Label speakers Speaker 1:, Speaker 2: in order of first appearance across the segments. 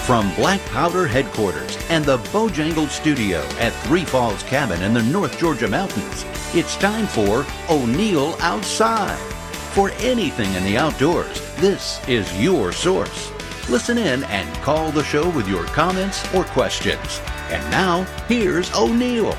Speaker 1: From Black Powder headquarters and the Bojangled studio at Three Falls Cabin in the North Georgia mountains, it's time for O'Neill Outside. For anything in the outdoors, this is your source. Listen in and call the show with your comments or questions. And now, here's O'Neill.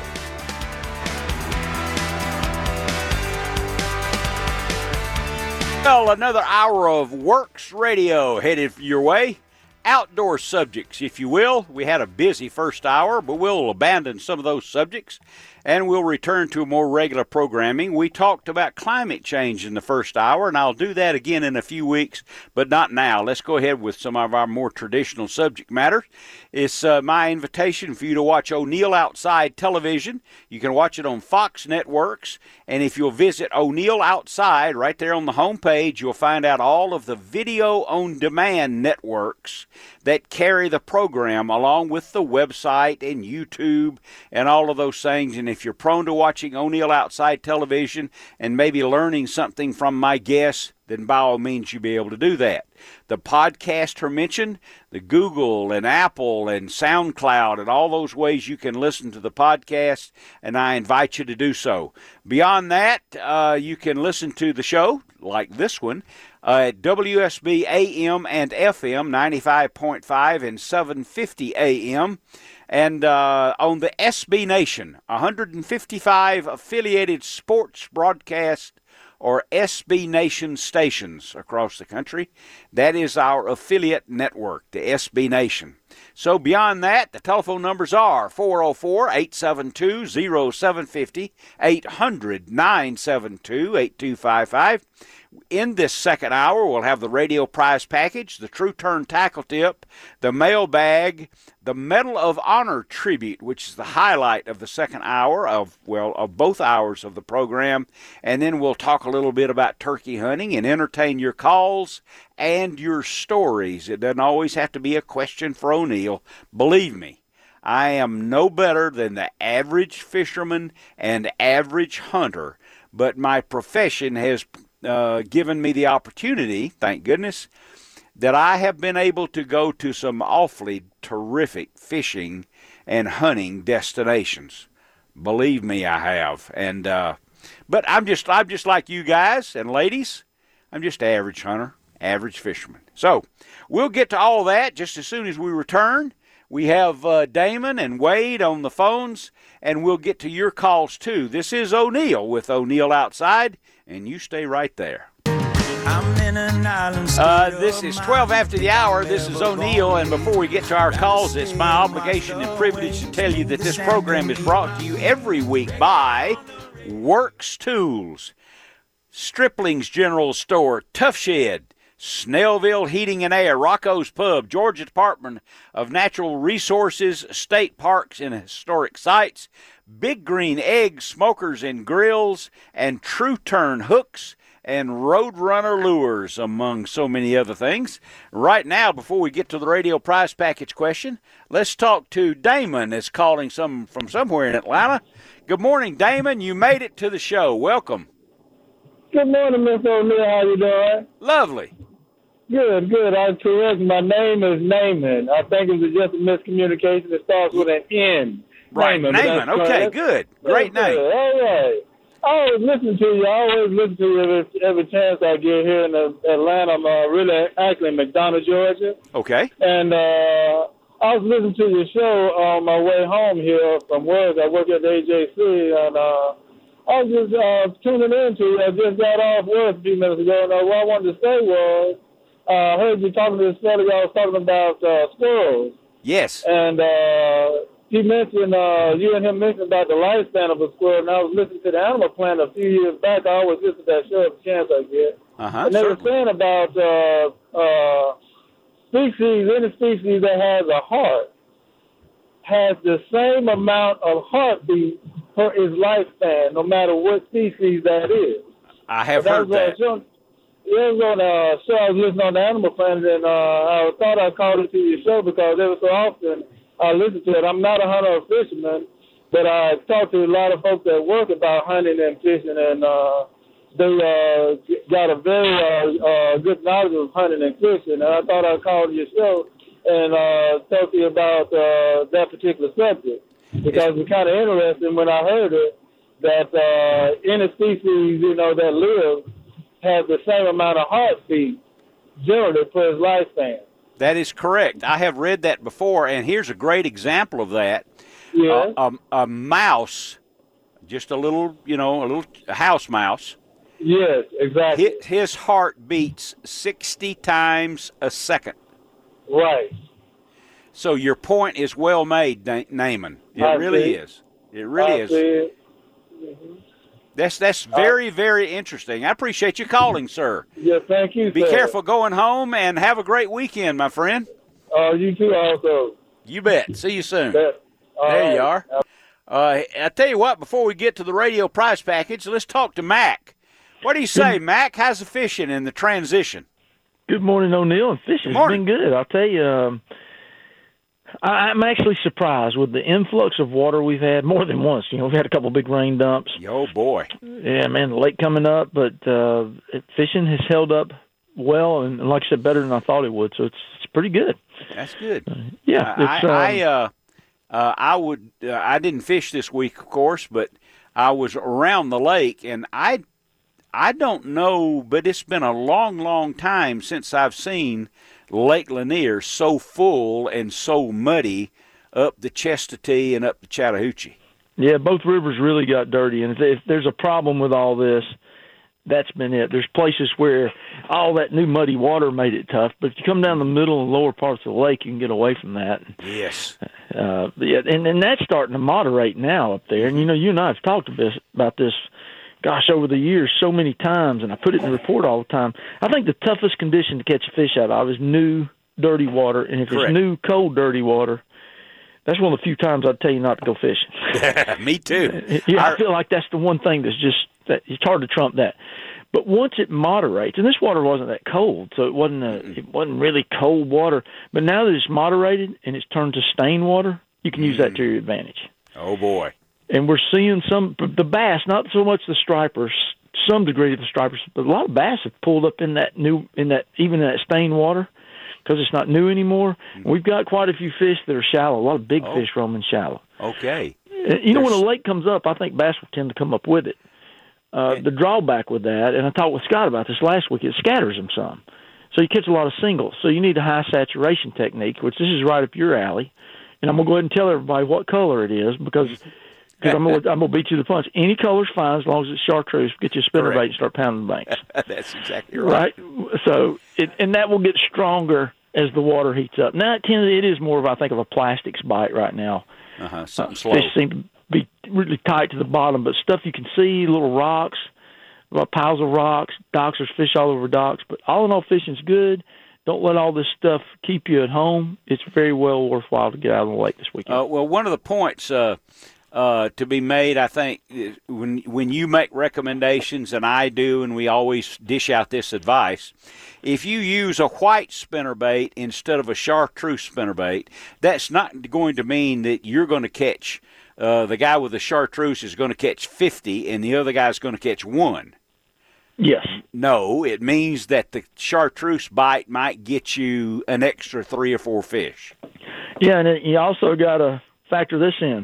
Speaker 2: Well, another hour of Works Radio headed your way. Outdoor subjects, if you will. We had a busy first hour, but we'll abandon some of those subjects and we'll return to more regular programming. We talked about climate change in the first hour, and I'll do that again in a few weeks, but not now. Let's go ahead with some of our more traditional subject matter. It's my invitation for you to watch O'Neill Outside Television. You can watch it on Fox Networks, and if you'll visit O'Neill Outside, right there on the home page, you'll find out all of the video-on-demand networks that carry the program, along with the website and YouTube and all of those things. And if you're prone to watching O'Neill Outside Television and maybe learning something from my guests, then by all means you'll be able to do that. The podcast are mentioned, the Google and Apple and SoundCloud and all those ways you can listen to the podcast, and I invite you to do so. Beyond that, you can listen to the show, like this one, at WSB AM and FM 95.5 and 750 AM. And on the SB Nation, 155 affiliated sports broadcast or SB Nation stations across the country. That is our affiliate network, the SB Nation. So beyond that, the telephone numbers are 404-872-0750, 800-972-8255. In this second hour, we'll have the radio prize package, the True Turn tackle tip, the mailbag, the Medal of Honor tribute, which is the highlight of the second hour of both hours of the program. And then we'll talk a little bit about turkey hunting and entertain your calls and your stories. It doesn't always have to be a question for O'Neill. Believe me, I am no better than the average fisherman and average hunter, but my profession has given me the opportunity, thank goodness, that I have been able to go to some awfully terrific fishing and hunting destinations. Believe me, I have. And but I'm just like you guys and ladies. I'm just an average hunter, average fisherman. So we'll get to all that just as soon as we return. We have Damon and Wade on the phones, and we'll get to your calls too. This is O'Neill with O'Neill Outside, and you stay right there. This is 12 after the hour. This is O'Neill, and before we get to our calls, it's my obligation and privilege to tell you that this program is brought to you every week by Works Tools, Stripling's General Store, Tough Shed, Snellville Heating and Air, Rocco's Pub, Georgia Department of Natural Resources, State Parks and Historic Sites, Big Green Eggs, Smokers and Grills, and True Turn Hooks and Roadrunner Lures, among so many other things. Right now, before we get to the radio prize package question, let's talk to Damon, that's calling from somewhere in Atlanta. Good morning, Damon. You made it to the show. Welcome.
Speaker 3: Good morning, Mr. O'Neill. How you doing?
Speaker 2: Lovely.
Speaker 3: Good. I'm correct. My name is Naaman. I think it was just a miscommunication. It starts with an N.
Speaker 2: Right, Naaman. Okay, good. Great name.
Speaker 3: All right. I always listen to you. Every chance I get here in Atlanta. I'm actually in McDonough, Georgia.
Speaker 2: Okay.
Speaker 3: And I was listening to your show on my way home here from work. I work at the AJC, and I was just tuning in to you. I just got off work a few minutes ago, and what I wanted to say was, I heard you talking to this fellow. I was talking about squirrels.
Speaker 2: Yes.
Speaker 3: And he mentioned, you and him mentioned about the lifespan of a squirrel, and I was listening to the Animal Planet a few years back. I always listen to that show every chance I get. And they were saying about any species that has a heart has the same amount of heartbeat for its lifespan, no matter what species that is.
Speaker 2: I have heard that.
Speaker 3: It was on a show I was listening on the Animal Planet, and I thought I called it to your show because every so often I listen to it. I'm not a hunter or fisherman, but I talk to a lot of folks at work about hunting and fishing, and they got a very good knowledge of hunting and fishing. And I thought I called your show and talk to you about that particular subject, because it's kind of interesting when I heard it that any species, that lives has the same amount of heartbeat generally for its lifespan.
Speaker 2: That is correct. I have read that before, and here's a great example of that.
Speaker 3: Yeah.
Speaker 2: A mouse, just a little house mouse.
Speaker 3: Yes, exactly.
Speaker 2: His heart beats 60 times a second.
Speaker 3: Right.
Speaker 2: So your point is well made, Naaman. It really is. It really is.
Speaker 3: Mm-hmm.
Speaker 2: That's very, very interesting. I appreciate you calling, sir.
Speaker 3: Yeah, thank you,
Speaker 2: Be
Speaker 3: sir.
Speaker 2: careful going home, and have a great weekend, my friend.
Speaker 3: You too also.
Speaker 2: You bet. See you soon.
Speaker 3: Bet.
Speaker 2: There you are. I tell you what, before we get to the radio prize package, let's talk to Mac. What do you say, Mac? How's the fishing in the transition?
Speaker 4: Good morning, O'Neill. And fishing's been good. I'll tell you, I'm actually surprised with the influx of water we've had more than once. We've had a couple of big rain dumps.
Speaker 2: Oh, boy.
Speaker 4: Yeah, man, the lake coming up, but fishing has held up well, and like I said, better than I thought it would, so it's pretty good.
Speaker 2: That's good.
Speaker 4: Yeah.
Speaker 2: I didn't fish this week, of course, but I was around the lake, and I don't know, but it's been a long, long time since I've seen Lake Lanier so full and so muddy up the Chestatee and up the Chattahoochee.
Speaker 4: Yeah, both rivers really got dirty, and if there's a problem with all this, that's been it. There's places where all that new muddy water made it tough, but if you come down the middle and lower parts of the lake, you can get away from that.
Speaker 2: Yes.
Speaker 4: Yeah, and that's starting to moderate now up there. And, you and I have talked about this, over the years so many times, and I put it in the report all the time. I think the toughest condition to catch a fish out of is new, dirty water. And if
Speaker 2: Correct.
Speaker 4: It's new, cold, dirty water, that's one of the few times I'd tell you not to go fishing.
Speaker 2: Me too.
Speaker 4: Yeah, I feel like that's the one thing it's hard to trump that. But once it moderates, and this water wasn't that cold, so it wasn't really cold water. But now that it's moderated and it's turned to stained water, you can use that to your advantage.
Speaker 2: Oh boy!
Speaker 4: And we're seeing the bass, not so much the stripers, some degree of the stripers, but a lot of bass have pulled up in that stained water because it's not new anymore. We've got quite a few fish that are shallow. A lot of big fish roaming shallow.
Speaker 2: Okay.
Speaker 4: When a lake comes up, I think bass will tend to come up with it. The drawback with that, and I talked with Scott about this last week, it scatters them some. So you catch a lot of singles. So you need a high saturation technique, which this is right up your alley. And I'm going to go ahead and tell everybody what color it is because I'm going to beat you to the punch. Any color's fine as long as it's chartreuse. Get you a spinnerbait and start pounding the banks.
Speaker 2: That's exactly right.
Speaker 4: So, and that will get stronger as the water heats up. Now, it is more of, I think, of a plastics bite right now.
Speaker 2: Something slow.
Speaker 4: Fish seem to be really tight to the bottom, but stuff you can see, little rocks, piles of rocks, docks, there's fish all over docks. But all in all, fishing's good. Don't let all this stuff keep you at home. It's very well worthwhile to get out on the lake this weekend.
Speaker 2: Well, one of the points to be made, I think, when you make recommendations, and I do, and we always dish out this advice, if you use a white spinnerbait instead of a chartreuse spinnerbait, that's not going to mean that you're going to catch the guy with the chartreuse is going to catch 50 and the other guy's going to catch 1.
Speaker 4: Yes.
Speaker 2: No, it means that the chartreuse bite might get you an extra 3 or 4 fish.
Speaker 4: Yeah, and you also got to factor this in.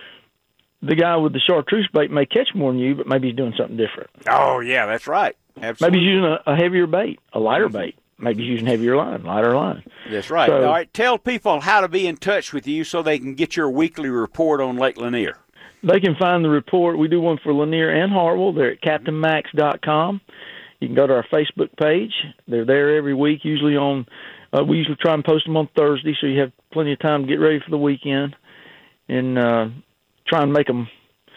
Speaker 4: The guy with the chartreuse bait may catch more than you, but maybe he's doing something different.
Speaker 2: Oh, yeah, that's right. Absolutely.
Speaker 4: Maybe he's using a heavier bait, a lighter bait. Maybe he's using heavier line, lighter line.
Speaker 2: That's right.
Speaker 4: So,
Speaker 2: all right, tell people how to be in touch with you so they can get your weekly report on Lake Lanier.
Speaker 4: They can find the report. We do one for Lanier and Hartwell. They're at CaptainMax.com. You can go to our Facebook page. They're there every week, usually on we usually try and post them on Thursday, so you have plenty of time to get ready for the weekend. And try and make them,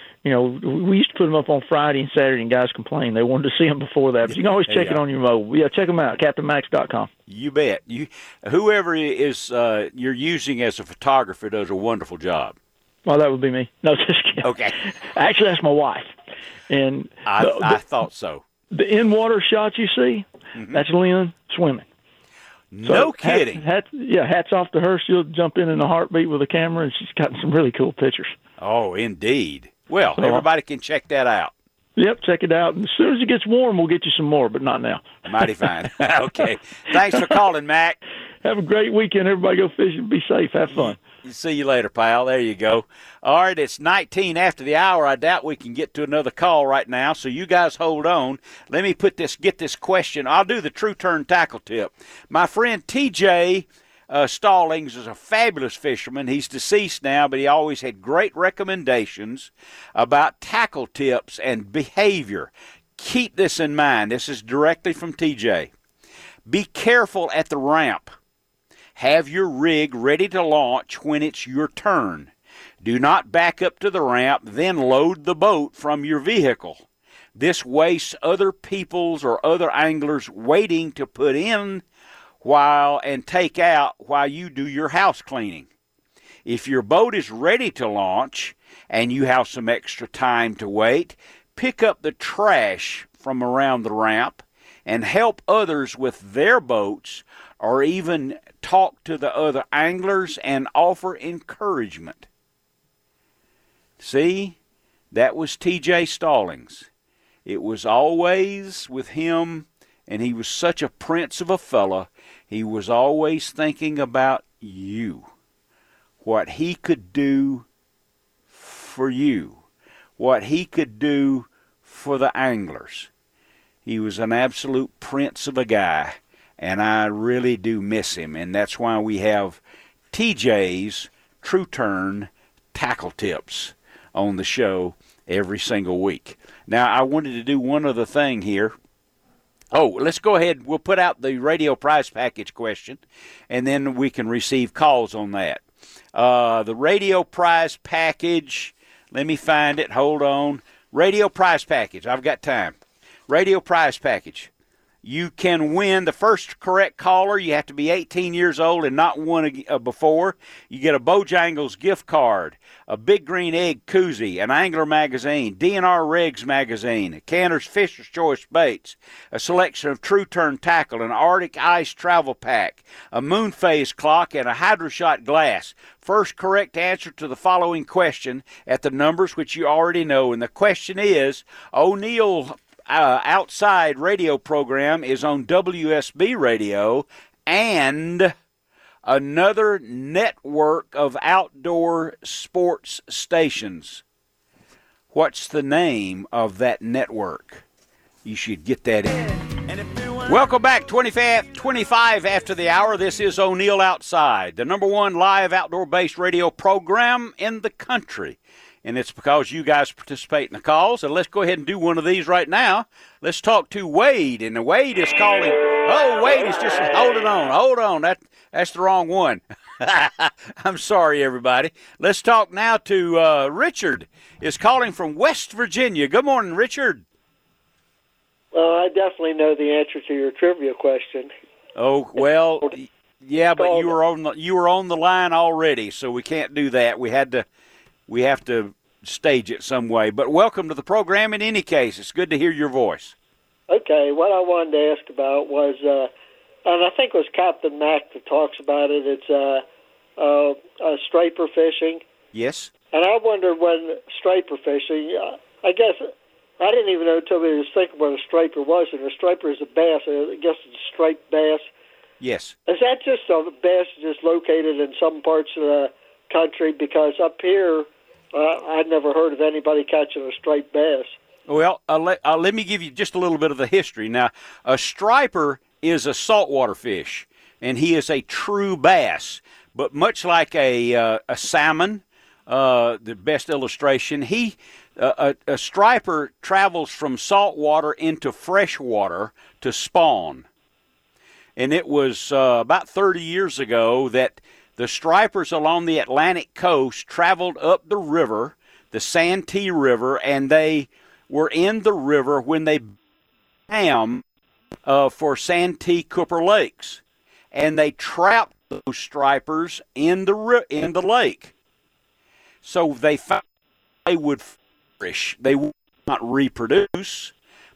Speaker 4: we used to put them up on Friday and Saturday, and guys complained they wanted to see them before that. But you can always check it on your mobile. Yeah, check them out, CaptainMax.com.
Speaker 2: You bet. Whoever is you're using as a photographer does a wonderful job.
Speaker 4: Well, that would be me. No, just kidding.
Speaker 2: Okay.
Speaker 4: Actually, that's my wife. And
Speaker 2: I thought so.
Speaker 4: The in-water shots you see, that's Lynn swimming.
Speaker 2: No kidding.
Speaker 4: Hats off to her. She'll jump in a heartbeat with a camera, and she's got some really cool pictures.
Speaker 2: Oh, indeed. Well, everybody can check that out.
Speaker 4: Yep, check it out. And as soon as it gets warm, we'll get you some more, but not now.
Speaker 2: Mighty fine. Okay. Thanks for calling, Mac.
Speaker 4: Have a great weekend. Everybody go fishing. Be safe. Have fun.
Speaker 2: See you later, pal. There you go. All right, it's 19 after the hour. I doubt we can get to another call right now, so you guys hold on. Let me get this question. I'll do the true turn tackle tip. My friend TJ Stallings is a fabulous fisherman. He's deceased now, but he always had great recommendations about tackle tips and behavior. Keep this in mind. This is directly from TJ. Be careful at the ramp. Have your rig ready to launch when it's your turn. Do not back up to the ramp, then load the boat from your vehicle. This wastes other people's or other anglers waiting to put in and take out while you do your house cleaning. If your boat is ready to launch and you have some extra time to wait, pick up the trash from around the ramp and help others with their boats, or even talk to the other anglers and offer encouragement. See, that was TJ Stallings. It was always with him, and he was such a prince of a fella. He was always thinking about you, what he could do for you, what he could do for the anglers. He was an absolute prince of a guy, and I really do miss him, and that's why we have TJ's True Turn Tackle Tips on the show every single week. Now, I wanted to do one other thing here. Oh, let's go ahead. We'll put out the radio prize package question, and then we can receive calls on that. The radio prize package, let me find it. Hold on. Radio prize package. I've got time. Radio prize package. You can win the first correct caller. You have to be 18 years old and not won before. You get a Bojangles gift card, a Big Green Egg koozie, an Angler magazine, DNR Regs magazine, a Canter's Fisher's Choice baits, a selection of True Turn tackle, an Arctic Ice travel pack, a moon phase clock, and a HydroShot glass. First correct answer to the following question at the numbers which you already know. And the question is, O'Neill Outside radio program is on WSB radio and another network of outdoor sports stations. What's the name of that network? You should get that in. Welcome back, 25 after the hour. This is O'Neill Outside, the #1 live outdoor-based radio program in the country. And it's because you guys participate in the calls. And let's go ahead and do one of these right now. Let's talk to Wade. And Wade is calling. Oh, Wade is just holding on. Hold on. That's the wrong one. I'm sorry, everybody. Let's talk now to Richard is calling from West Virginia. Good morning, Richard.
Speaker 5: Well, I definitely know the answer to your trivia question.
Speaker 2: Oh, well, yeah, but you were on the line already, so we can't do that. We have to stage it some way. But welcome to the program in any case. It's good to hear your voice.
Speaker 5: Okay, what I wanted to ask about was, and I think it was Captain Mac that talks about it, it's striper fishing.
Speaker 2: Yes.
Speaker 5: And I wondered when striper fishing, I guess I didn't even know until we was thinking what a striper was, and a striper is a bass. I guess it's a striped bass.
Speaker 2: Yes.
Speaker 5: Is that just a bass just located in some parts of the country? Because up here, I'd never heard of anybody catching a striped bass.
Speaker 2: Well, let me give you just a little bit of the history. Now, a striper is a saltwater fish, and he is a true bass. But much like a salmon, the best illustration, a striper travels from saltwater into freshwater to spawn. And it was about 30 years ago that the stripers along the Atlantic coast traveled up the river, the Santee River, and they were in the river when they swam for Santee Cooper Lakes. And they trapped those stripers in the lake. So they found they would flourish. They would not reproduce.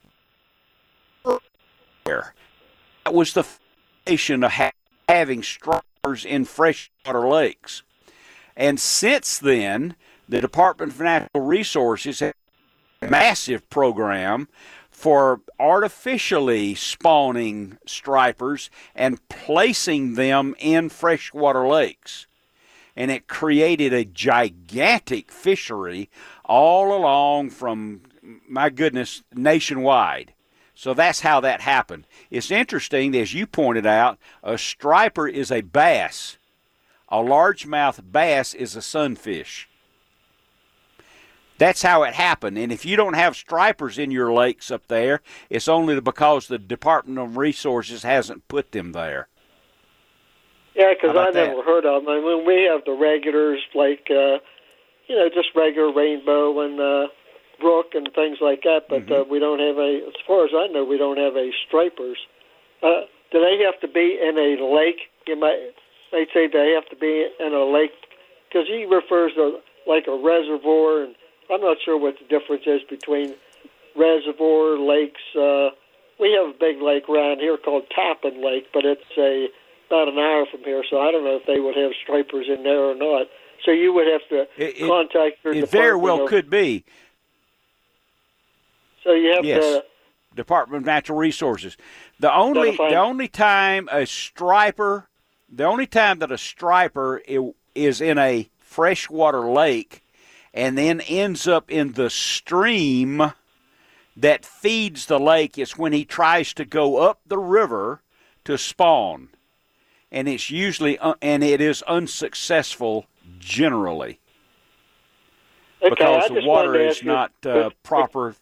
Speaker 2: That was the foundation of having stripers in freshwater lakes. And since then, the Department of Natural Resources has massive program for artificially spawning stripers and placing them in freshwater lakes. And it created a gigantic fishery all along from, my goodness, nationwide. So that's how that happened. It's interesting, as you pointed out, a striper is a bass. A largemouth bass is a sunfish. That's how it happened. And if you don't have stripers in your lakes up there, it's only because the Department of Resources hasn't put them there.
Speaker 5: Yeah, because I never heard of them. I mean, we have the regulars like, just regular rainbow and brook and things like that, but we don't have as far as I know, we don't have stripers. Do they have to be in a lake? You might say they have to be in a lake, because he refers to like a reservoir, and I'm not sure what the difference is between reservoir, lakes. We have a big lake around here called Tappan Lake, but it's about an hour from here, so I don't know if they would have stripers in there or not. So you would have to contact your department.
Speaker 2: It very well could be.
Speaker 5: So you have to.
Speaker 2: Department of Natural Resources. The only time that a striper is in a freshwater lake and then ends up in the stream that feeds the lake is when he tries to go up the river to spawn. And it's usually it is unsuccessful generally. Because the water is not proper.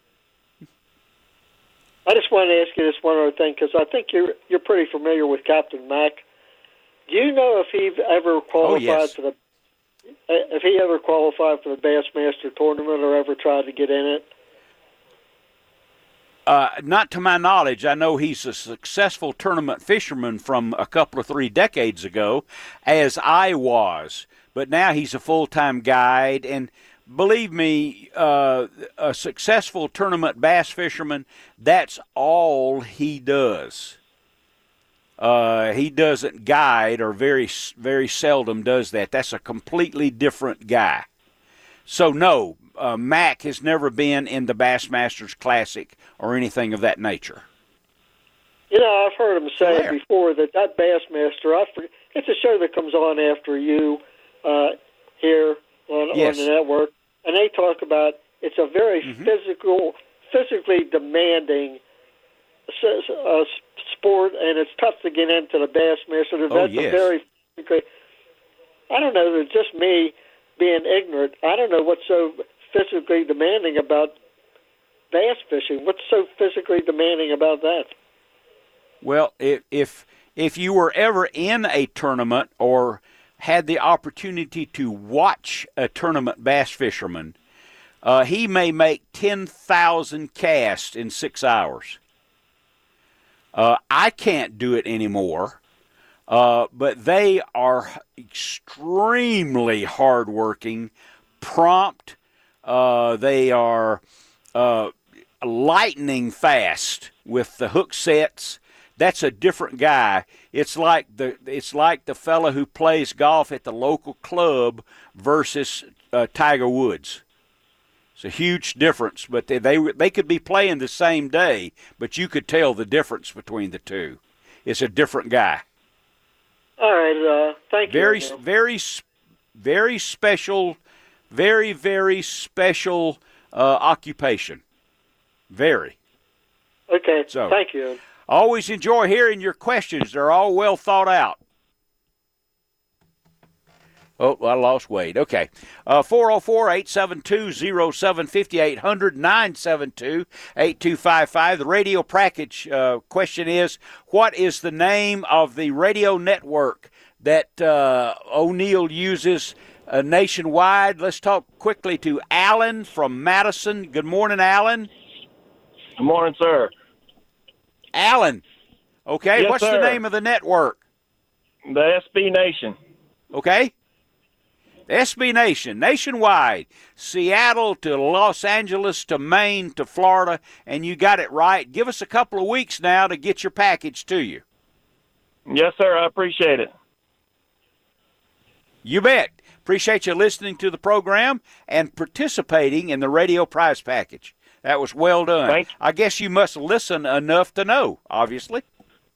Speaker 5: I just wanted to ask you this one other thing, because I think you're pretty familiar with Captain Mack. Do you know if he ever qualified for the Bassmaster tournament or ever tried to get in it?
Speaker 2: Not to my knowledge. I know he's a successful tournament fisherman from a couple of 3 decades ago, as I was. But now he's a full-time guide, and believe me, a successful tournament bass fisherman, that's all he does. He doesn't guide, or very, very seldom does that. That's a completely different guy. So, no, Mac has never been in the Bassmasters Classic or anything of that nature.
Speaker 5: You know, I've heard him say before that Bassmaster, it's a show that comes on after you here on the network, and they talk about it's a very physically demanding sport, and it's tough to get into the Bassmaster. I don't know, it's just me being ignorant. I don't know what's so physically demanding about bass fishing. What's so physically demanding about that?
Speaker 2: Well, if you were ever in a tournament or had the opportunity to watch a tournament bass fisherman, he may make 10,000 casts in 6 hours. I can't do it anymore, but they are extremely hardworking, prompt. They are lightning fast with the hook sets. That's a different guy. It's like the fella who plays golf at the local club versus Tiger Woods. It's a huge difference, but they could be playing the same day, but you could tell the difference between the two. It's a different guy.
Speaker 5: All right, thank you.
Speaker 2: Very special, very special occupation. Very.
Speaker 5: Okay,
Speaker 2: so,
Speaker 5: thank you.
Speaker 2: Always enjoy hearing your questions. They're all well thought out. Oh, I lost Wade. Okay. 404-872-0750, 800-972-8255. The radio package question is, what is the name of the radio network that O'Neill uses nationwide? Let's talk quickly to Alan from Madison. Good morning, Alan.
Speaker 6: Good morning, sir.
Speaker 2: Alan. Okay,
Speaker 6: yes,
Speaker 2: what's
Speaker 6: sir.
Speaker 2: the name of the network?
Speaker 6: The SB Nation.
Speaker 2: Okay. SB Nation, nationwide, Seattle to Los Angeles to Maine to Florida, and you got it right. Give us a couple of weeks now to get your package to you.
Speaker 6: Yes, sir. I appreciate it.
Speaker 2: You bet. Appreciate you listening to the program and participating in the radio prize package. That was well done.
Speaker 6: Thank you.
Speaker 2: I guess you must listen enough to know, obviously.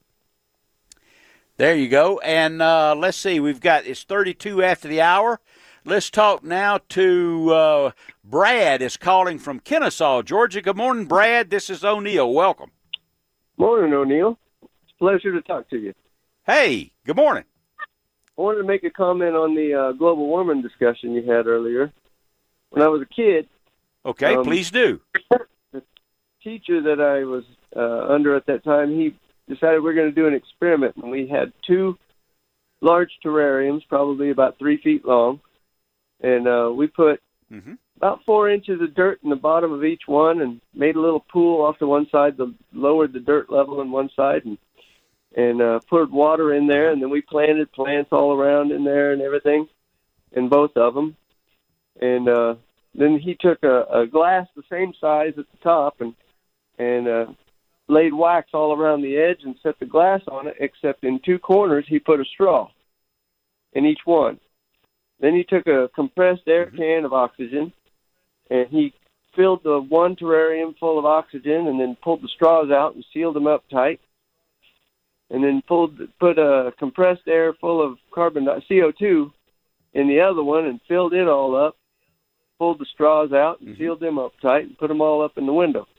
Speaker 2: There you go. And let's see, it's 32 after the hour. Let's talk now to Brad is calling from Kennesaw, Georgia. Good morning, Brad. This is O'Neill. Welcome.
Speaker 7: Morning, O'Neill. It's a pleasure to talk to you.
Speaker 2: Hey, good morning.
Speaker 7: I wanted to make a comment on the global warming discussion you had earlier. When I was a kid,
Speaker 2: Okay, please do.
Speaker 7: the teacher that I was under at that time, he decided we're going to do an experiment. And we had 2 large terrariums, probably about 3 feet long. And we put about 4 inches of dirt in the bottom of each one and made a little pool off to one side, lowered the dirt level on one side, and put water in there. And then we planted plants all around in there and everything in both of them. And then he took a glass the same size at the top and laid wax all around the edge and set the glass on it, except in 2 corners he put a straw in each one. Then he took a compressed air can of oxygen, and he filled the one terrarium full of oxygen and then pulled the straws out and sealed them up tight, and then put a compressed air full of CO2 in the other one and filled it all up, pulled the straws out and sealed them up tight and put them all up in the window.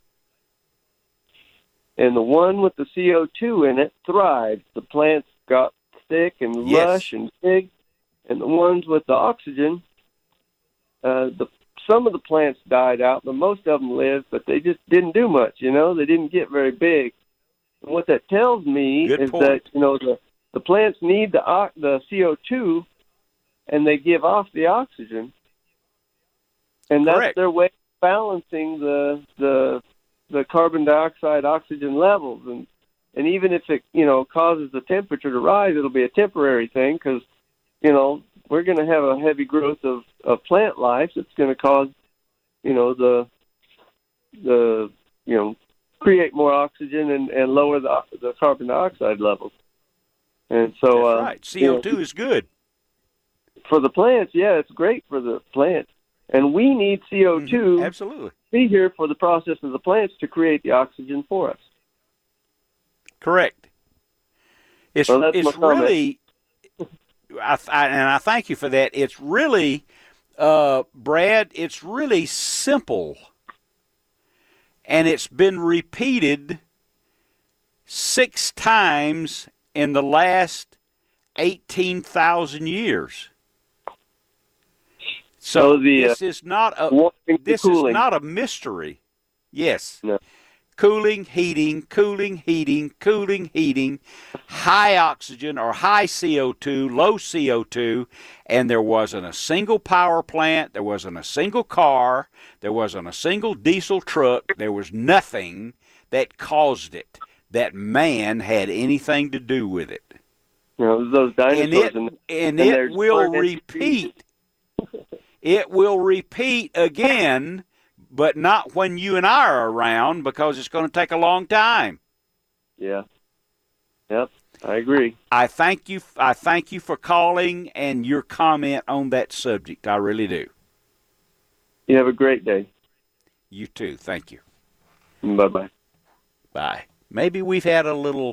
Speaker 7: And the one with the CO2 in it thrived. The plants got thick and lush and big. And the ones with the oxygen, some of the plants died out, but most of them lived, but they just didn't do much, They didn't get very big. And what that tells me is that, the plants need the CO2, and they give off the oxygen. And that's their way of balancing the carbon dioxide oxygen levels. And even if it, causes the temperature to rise, it'll be a temporary thing because, we're going to have a heavy growth of plant life that's going to cause, create more oxygen and lower the carbon dioxide levels. And so,
Speaker 2: that's right. CO2 is good
Speaker 7: for the plants. Yeah, it's great for the plants, and we need CO2.
Speaker 2: Absolutely,
Speaker 7: be here for the process of the plants to create the oxygen for us.
Speaker 2: Correct. It's really, and I thank you for that. It's really, Brad, it's really simple. And it's been repeated 6 times in the last 18,000 years. So this is not a mystery. Yes. No. Cooling, heating, high oxygen or high CO2, low CO2, and there wasn't a single power plant, there wasn't a single car, there wasn't a single diesel truck, there was nothing that caused it, that man had anything to do with it.
Speaker 7: Those dinosaurs
Speaker 2: and it will repeat. It will repeat again, but not when you and I are around, because it's going to take a long time.
Speaker 7: Yeah. Yep, I agree.
Speaker 2: I thank you for calling and your comment on that subject. I really do.
Speaker 7: You have a great day.
Speaker 2: You too. Thank you.
Speaker 7: Bye-bye.
Speaker 2: Bye. Maybe we've had a little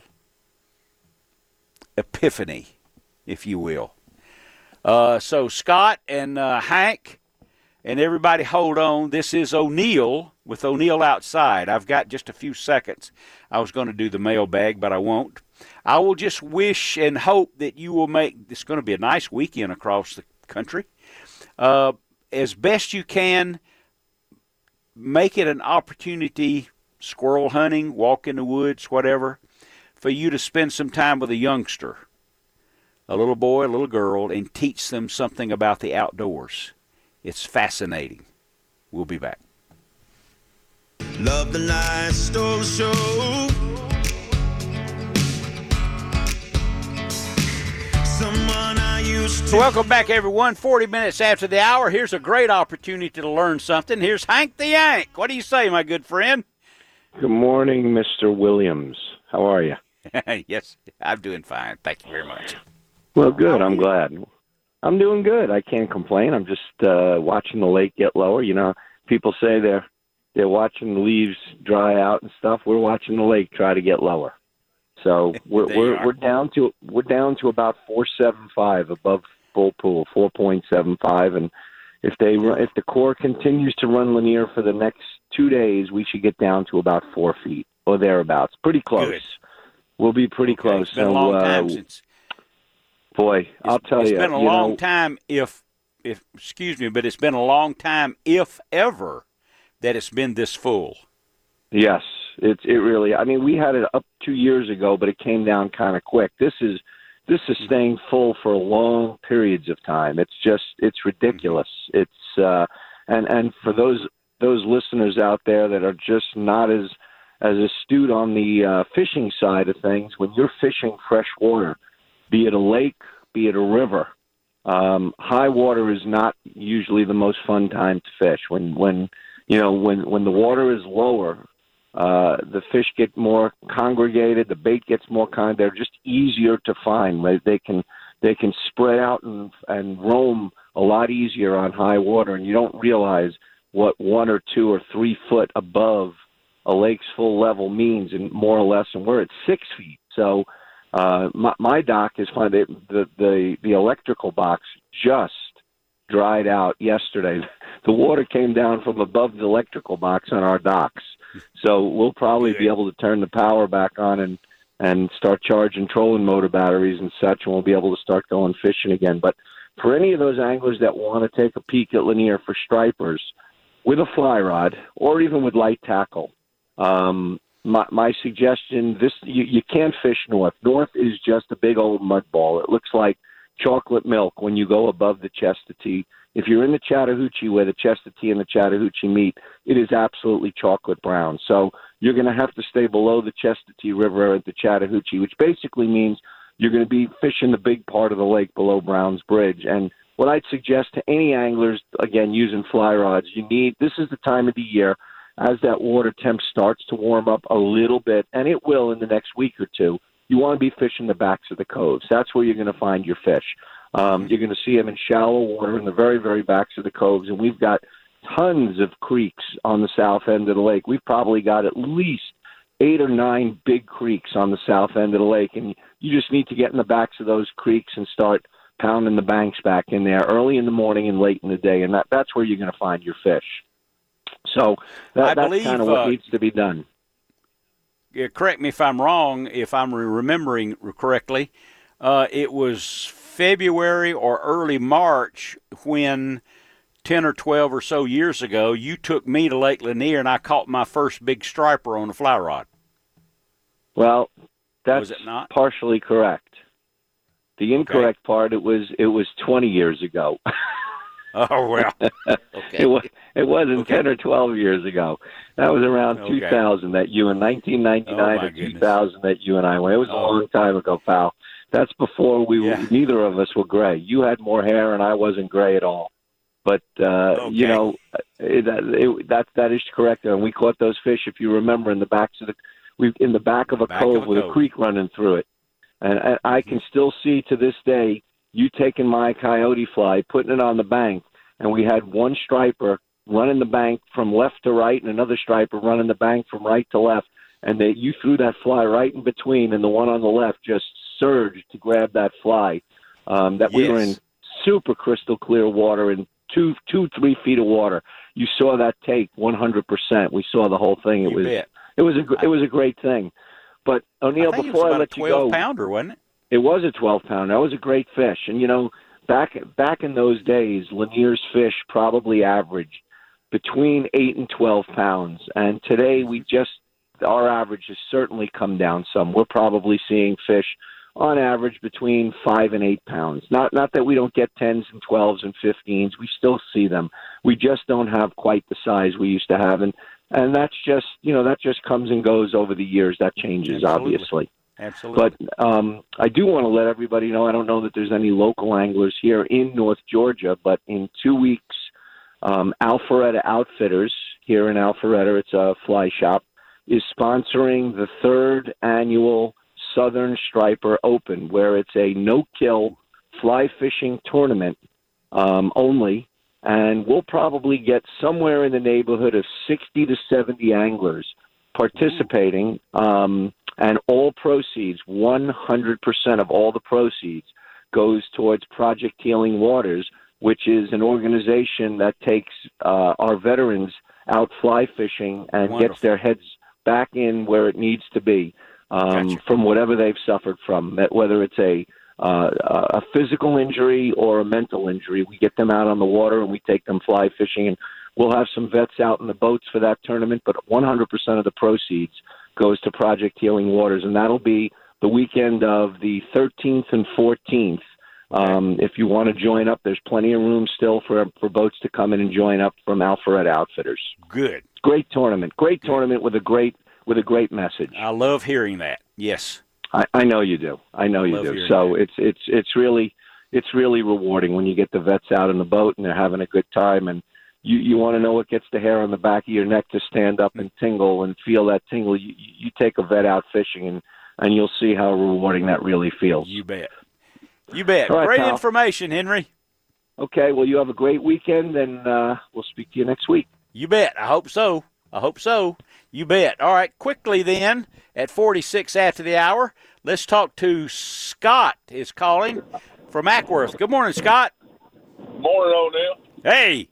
Speaker 2: epiphany, if you will. So Scott and Hank and everybody hold on. This is O'Neill with O'Neill Outside. I've got just a few seconds. I was going to do the mailbag, but I won't. I will just wish and hope that you will make this going to be a nice weekend across the country. As best you can, make it an opportunity, squirrel hunting, walk in the woods, whatever, for you to spend some time with a youngster, a little boy, a little girl, and teach them something about the outdoors. It's fascinating. We'll be back.
Speaker 8: Love the light stole show. Someone I used to.
Speaker 2: So welcome back, everyone. 40 minutes after the hour. Here's a great opportunity to learn something. Here's Hank the Yank. What do you say, my good friend?
Speaker 9: Good morning, Mr. Williams. How are you?
Speaker 2: Yes, I'm doing fine. Thank you very much.
Speaker 9: Well, good. I'm glad. I'm doing good. I can't complain. I'm just watching the lake get lower. You know, people say they're watching the leaves dry out and stuff. We're watching the lake try to get lower. So we're down to about 4.75 above full pool, 4.75, and if the Corps continues to run Lanier for the next 2 days, we should get down to about 4 feet or thereabouts. Pretty close.
Speaker 2: Good.
Speaker 9: We'll be pretty close.
Speaker 2: It's been a long time since.
Speaker 9: Boy, I'll tell you.
Speaker 2: It's been a long time, if excuse me, but it's been a long time, if ever, that it's been this full.
Speaker 9: Yes, it really. I mean, we had it up 2 years ago, but it came down kind of quick. This is staying full for long periods of time. It's ridiculous. It's and for those listeners out there that are just not as astute on the fishing side of things, when you're fishing fresh water, be it a lake, be it a river, high water is not usually the most fun time to fish. When the water is lower, the fish get more congregated, the bait gets more they're just easier to find. They can spread out and roam a lot easier on high water, and you don't realize what 1 or 2 or 3 foot above a lake's full level means, and more or less, and we're at 6 feet. So my dock is fine. The electrical box just dried out yesterday. The water came down from above the electrical box on our docks. So we'll probably be able to turn the power back on and start charging trolling motor batteries and such, and we'll be able to start going fishing again. But for any of those anglers that want to take a peek at Lanier for stripers with a fly rod or even with light tackle, my suggestion, you can't fish north. North is just a big old mud ball. It looks like chocolate milk when you go above the Chestatee. If you're in the Chattahoochee where the Chestatee and the Chattahoochee meet, it is absolutely chocolate brown. So you're going to have to stay below the Chestatee River at the Chattahoochee, which basically means you're going to be fishing the big part of the lake below Browns Bridge. And what I'd suggest to any anglers, again, using fly rods, this is the time of the year as that water temp starts to warm up a little bit, and it will in the next week or two. You want to be fishing the backs of the coves. That's where you're going to find your fish. You're going to see them in shallow water in the very, very backs of the coves, and we've got tons of creeks on the south end of the lake. We've probably got at least 8 or 9 big creeks on the south end of the lake, and you just need to get in the backs of those creeks and start pounding the banks back in there early in the morning and late in the day, and that's where you're going to find your fish. So that's kind of what needs to be done.
Speaker 2: Correct me if I'm wrong, if I'm remembering correctly, it was February or early March when 10 or 12 or so years ago, you took me to Lake Lanier and I caught my first big striper on a fly rod.
Speaker 9: Well, that's
Speaker 2: was it not?
Speaker 9: Partially correct. The incorrect part, it was 20 years ago.
Speaker 2: Oh, well. Okay.
Speaker 9: It wasn't 10 or 12 years ago. That was around 2000 that you in 1999 or 2000 that you and I went. It was a long time ago, pal. That's before neither of us were gray. You had more hair and I wasn't gray at all. But, that is correct. And we caught those fish, if you remember, in the back of a cove with a creek running through it. And I can still see to this day you taking my coyote fly, putting it on the bank, and we had one striper running the bank from left to right and another striper running the bank from right to left, and you threw that fly right in between, and the one on the left just surged to grab that fly. We were in super crystal clear water in 2-3 feet of water. You saw that take 100%. We saw the whole thing. It was a great thing. But O'Neill, before I let you go,
Speaker 2: 12-pounder, wasn't it?
Speaker 9: It was a 12-pounder. That was a great fish. And, back in those days, Lanier's fish probably averaged between 8 and 12 pounds. And today our average has certainly come down some. We're probably seeing fish on average between 5 and 8 pounds. Not that we don't get 10s and 12s and 15s. We still see them. We just don't have quite the size we used to have. And that's just, that just comes and goes over the years. That changes, obviously.
Speaker 2: Absolutely.
Speaker 9: But I do want to let everybody know, I don't know that there's any local anglers here in North Georgia, but in 2 weeks, Alpharetta Outfitters here in Alpharetta, it's a fly shop, is sponsoring the 3rd annual Southern Striper Open, where it's a no-kill fly fishing tournament only, and we'll probably get somewhere in the neighborhood of 60 to 70 anglers participating, and all proceeds, 100% of all the proceeds, goes towards Project Healing Waters, which is an organization that takes our veterans out fly fishing and gets their heads back in where it needs to be from whatever they've suffered from, whether it's a physical injury or a mental injury. We get them out on the water and we take them fly fishing, and we'll have some vets out in the boats for that tournament, but 100% of the proceeds goes to Project Healing Waters, and that'll be the weekend of the 13th and 14th. If you want to join up, there's plenty of room still for boats to come in and join up from Alpharetta Outfitters.
Speaker 2: Good.
Speaker 9: Great tournament. Great tournament with a great message.
Speaker 2: I love hearing that. Yes.
Speaker 9: I know you do. I know you do. So it's really rewarding when you get the vets out in the boat and they're having a good time, and you want to know what gets the hair on the back of your neck to stand up and tingle and feel that tingle. You take a vet out fishing and you'll see how rewarding that really feels.
Speaker 2: You bet. You bet.
Speaker 9: All right,
Speaker 2: great
Speaker 9: pal.
Speaker 2: information, Henry.
Speaker 9: Okay, well, you have a great weekend, and we'll speak to you next week.
Speaker 2: You bet. I hope so. You bet. All right, quickly then, at 46 after the hour, let's talk to Scott is calling from Ackworth. Good morning, Scott.
Speaker 10: Morning, O'Neill.
Speaker 2: Hey.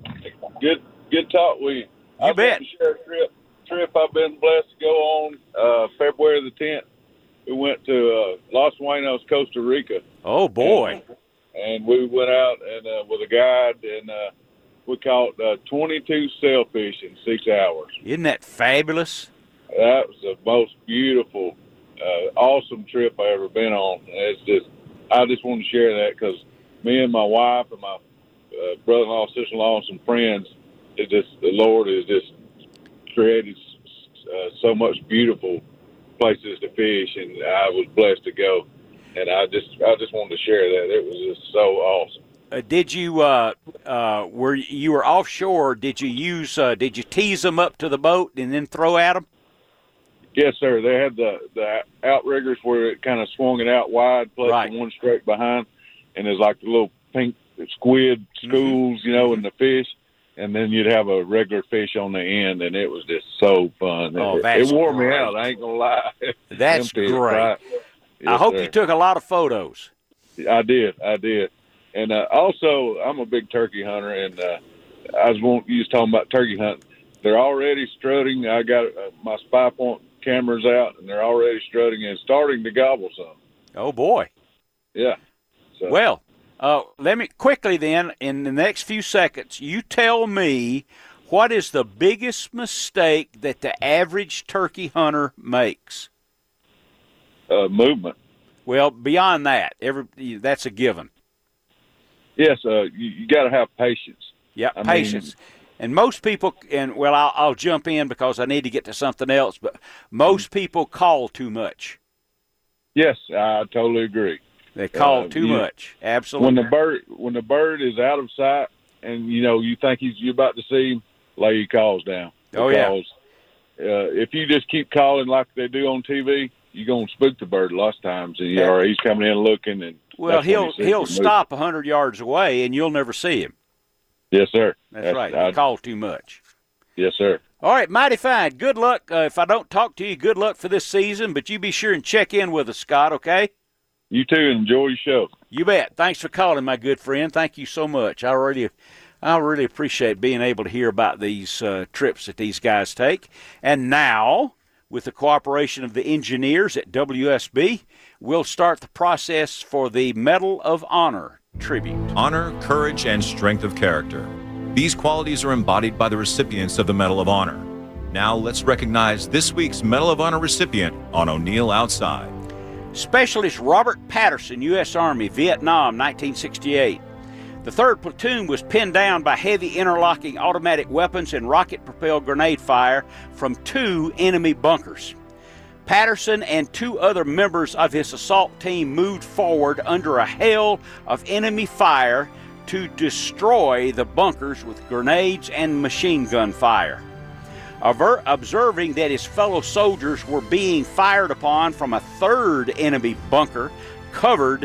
Speaker 10: Good talk with you.
Speaker 2: You bet.
Speaker 10: To share a trip I've been blessed to go on February the 10th. We went to Los Buenos, Costa Rica.
Speaker 2: Oh, boy.
Speaker 10: And we went out and with a guide, and we caught 22 sailfish in 6 hours.
Speaker 2: Isn't that fabulous?
Speaker 10: That was the most beautiful, awesome trip I ever been on. I just want to share that because me and my wife and my brother-in-law, sister-in-law, and some friends, the Lord has just created so much beautiful places to fish, and I was blessed to go. And I just wanted to share that. It was just so awesome.
Speaker 2: Did you were you were offshore? Did you tease them up to the boat and then throw at them?
Speaker 10: Yes, sir. They had the outriggers where it kind of swung it out wide, plus the one straight behind, and there's like the little pink squid schools, in the fish, and then you'd have a regular fish on the end, and it was just so fun.
Speaker 2: Oh,
Speaker 10: it wore me out. I ain't gonna lie.
Speaker 2: That's great.
Speaker 10: Right. Yes,
Speaker 2: I hope
Speaker 10: sir.
Speaker 2: you took a lot of photos.
Speaker 10: I did. And also, I'm a big turkey hunter, and you was talking about turkey hunting. They're already strutting. I got my spy point cameras out, and they're already strutting and starting to gobble some.
Speaker 2: Oh, boy.
Speaker 10: Yeah. So.
Speaker 2: Well, let me quickly then, in the next few seconds, you tell me what is the biggest mistake that the average turkey hunter makes?
Speaker 10: Movement.
Speaker 2: Well, beyond that, that's a given.
Speaker 10: Yes, you got to have patience.
Speaker 2: Yeah, patience. And most people, I'll jump in because I need to get to something else, but most people call too much.
Speaker 10: Yes, I totally agree.
Speaker 2: They call too much. Absolutely.
Speaker 10: When the bird is out of sight and you think you're about to see him, lay your calls down. Because, if you just keep calling like they do on TV, you're gonna spook the bird a lot of times, and or he's coming in looking, and
Speaker 2: he'll stop 100 yards away, and you'll never see him.
Speaker 10: Yes, sir.
Speaker 2: That's right. You call too much.
Speaker 10: Yes, sir.
Speaker 2: All right, mighty fine. Good luck. If I don't talk to you, good luck for this season. But you be sure and check in with us, Scott. Okay?
Speaker 10: You too. Enjoy your show.
Speaker 2: You bet. Thanks for calling, my good friend. Thank you so much. I really appreciate being able to hear about these trips that these guys take. And now, with the cooperation of the engineers at WSB, we'll start the process for the Medal of Honor tribute.
Speaker 11: Honor, courage, and strength of character. These qualities are embodied by the recipients of the Medal of Honor. Now let's recognize this week's Medal of Honor recipient on O'Neill Outside.
Speaker 2: Specialist Robert Patterson, U.S. Army, Vietnam, 1968. The 3rd Platoon was pinned down by heavy interlocking automatic weapons and rocket-propelled grenade fire from 2 enemy bunkers. Patterson and 2 other members of his assault team moved forward under a hail of enemy fire to destroy the bunkers with grenades and machine gun fire. Observing that his fellow soldiers were being fired upon from a 3rd enemy bunker covered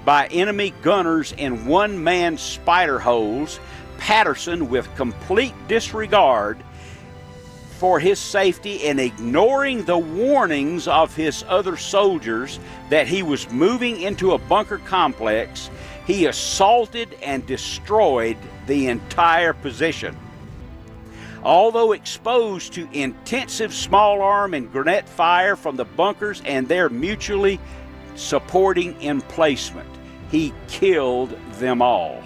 Speaker 2: by enemy gunners in one-man spider holes, Patterson, with complete disregard for his safety and ignoring the warnings of his other soldiers that he was moving into a bunker complex, he assaulted and destroyed the entire position. Although exposed to intensive small arm and grenade fire from the bunkers and their mutually supporting emplacement, he killed them all.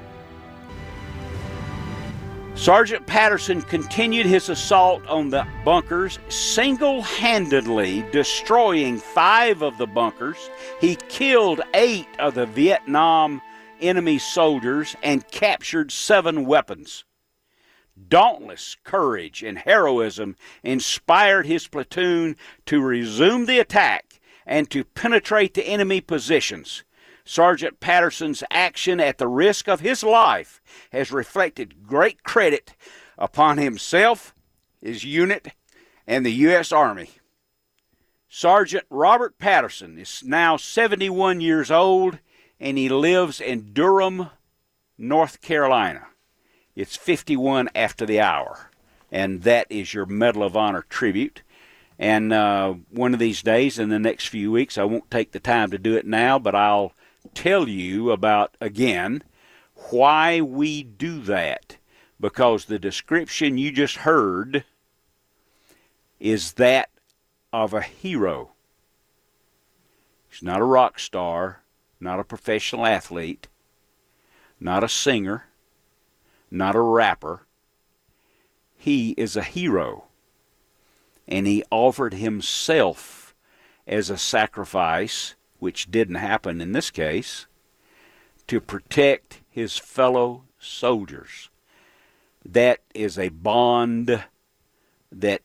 Speaker 2: Sergeant Patterson continued his assault on the bunkers, single-handedly destroying 5 of the bunkers. He killed 8 of the Vietnam enemy soldiers and captured 7 weapons. Dauntless courage and heroism inspired his platoon to resume the attack and to penetrate the enemy positions. Sergeant Patterson's action at the risk of his life has reflected great credit upon himself, his unit, and the U.S. Army. Sergeant Robert Patterson is now 71 years old, and he lives in Durham, North Carolina. It's 51 after the hour, and that is your Medal of Honor tribute. And one of these days, in the next few weeks, I won't take the time to do it now, but I'll tell you about, again, why we do that. Because the description you just heard is that of a hero. He's not a rock star, not a professional athlete, not a singer, not a rapper. He is a hero. And he offered himself as a sacrifice, which didn't happen in this case, to protect his fellow soldiers. That is a bond that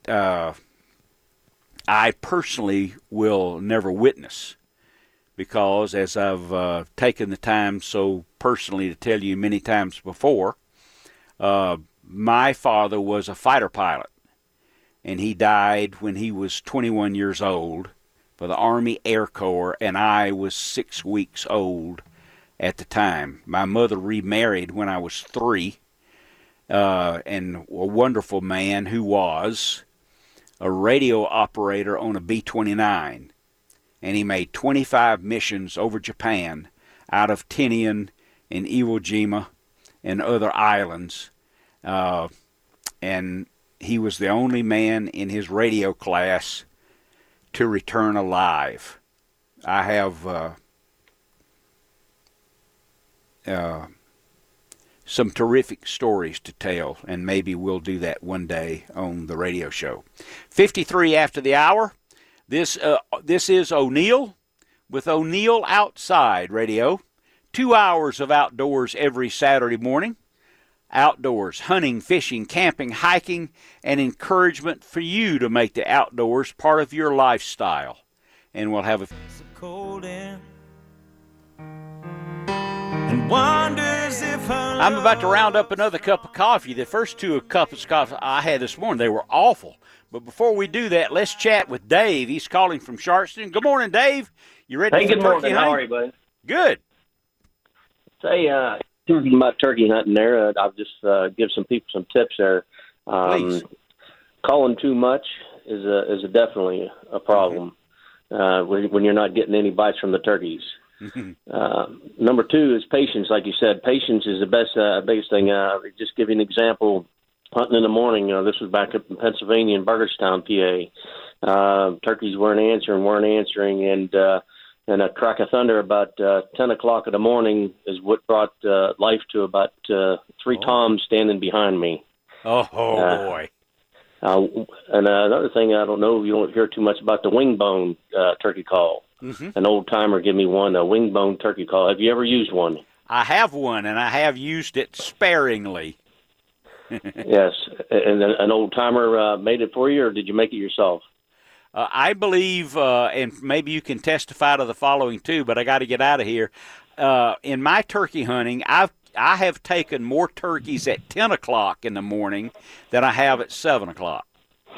Speaker 2: I personally will never witness, because as I've taken the time so personally to tell you many times before, my father was a fighter pilot, and he died when he was 21 years old for the Army Air Corps, and I was 6 weeks old at the time. My mother remarried when I was 3, and a wonderful man who was a radio operator on a B-29, and he made 25 missions over Japan out of Tinian and Iwo Jima and other islands, and he was the only man in his radio class to return alive. I have some terrific stories to tell, and maybe we'll do that one day on the radio show. 53 after the hour. This is O'Neill with O'Neill Outside Radio. 2 hours of outdoors every Saturday morning. Outdoors, hunting, fishing, camping, hiking, and encouragement for you to make the outdoors part of your lifestyle. And we'll have I'm about to round up another cup of coffee. The first 2 cups of coffee I had this morning, they were awful. But before we do that, let's chat with Dave. He's calling from Sharpston. Good morning, Dave. You ready for turkey hunting?
Speaker 12: Good morning. How are you, buddy?
Speaker 2: Good.
Speaker 12: Say, talking about turkey hunting there, I'll just give some people some tips there.
Speaker 2: Please.
Speaker 12: Calling too much is definitely a problem when you're not getting any bites from the turkeys. Number 2 is patience. Like you said, patience is the biggest thing. Just give you an example. Hunting in the morning, this was back up in Pennsylvania in Burgerstown, PA. Turkeys weren't answering, and a crack of thunder about 10 o'clock in the morning is what brought life to about 3 toms standing behind me.
Speaker 2: Oh, boy.
Speaker 12: And another thing, I don't know, you don't hear too much about the wing bone turkey call.
Speaker 2: Mm-hmm.
Speaker 12: An old timer gave me one, a wing bone turkey call. Have you ever used one?
Speaker 2: I have one, and I have used it sparingly.
Speaker 12: Yes. And an old timer made it for you, or did you make it yourself?
Speaker 2: I believe, and maybe you can testify to the following too, but I got to get out of here. In my turkey hunting, I have taken more turkeys at 10 o'clock in the morning than I have at 7 o'clock.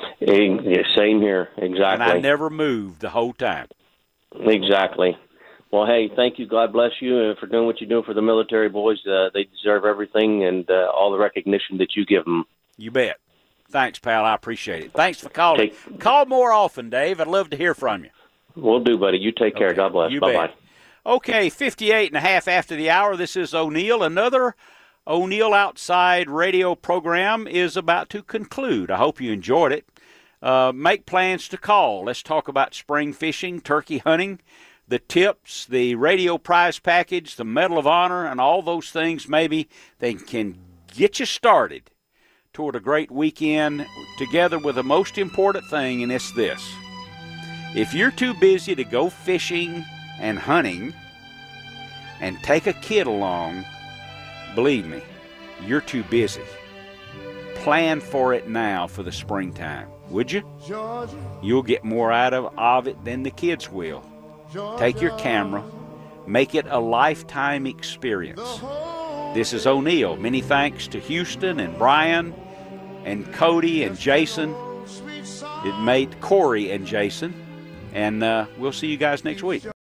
Speaker 12: Same here, exactly.
Speaker 2: And I never moved the whole time.
Speaker 12: Exactly. Well, hey, thank you. God bless you for doing what you're doing for the military boys. They deserve everything and all the recognition that you give them.
Speaker 2: You bet. Thanks, pal. I appreciate it. Thanks for calling. Call more often, Dave. I'd love to hear from you.
Speaker 12: Will do, buddy. You take care. God bless. Bye-bye.
Speaker 2: Okay, 58.5 after the hour. This is O'Neill. Another O'Neill Outside radio program is about to conclude. I hope you enjoyed it. Make plans to call. Let's talk about spring fishing, turkey hunting, the tips, the radio prize package, the Medal of Honor, and all those things maybe they can get you started toward a great weekend together with the most important thing, and it's this. If you're too busy to go fishing and hunting and take a kid along, believe me, you're too busy. Plan for it now for the springtime, would you? You'll get more out of it than the kids will. Take your camera. Make it a lifetime experience. This is O'Neill. Many thanks to Houston and Brian and Cody and Jason. It made Corey and Jason. And we'll see you guys next week.